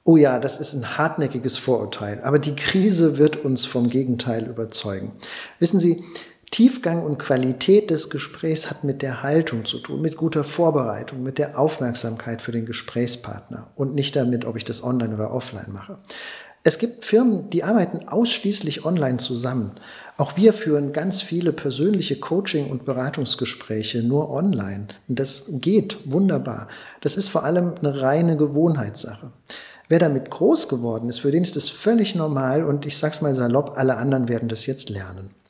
Oh ja, das ist ein hartnäckiges Vorurteil, aber die Krise wird uns vom Gegenteil überzeugen. Wissen Sie, Tiefgang und Qualität des Gesprächs hat mit der Haltung zu tun, mit guter Vorbereitung, mit der Aufmerksamkeit für den Gesprächspartner und nicht damit, ob ich das online oder offline mache. Es gibt Firmen, die arbeiten ausschließlich online zusammen. Auch wir führen ganz viele persönliche Coaching- und Beratungsgespräche nur online. Und das geht wunderbar. Das ist vor allem eine reine Gewohnheitssache. Wer damit groß geworden ist, für den ist das völlig normal und ich sag's mal salopp, alle anderen werden das jetzt lernen.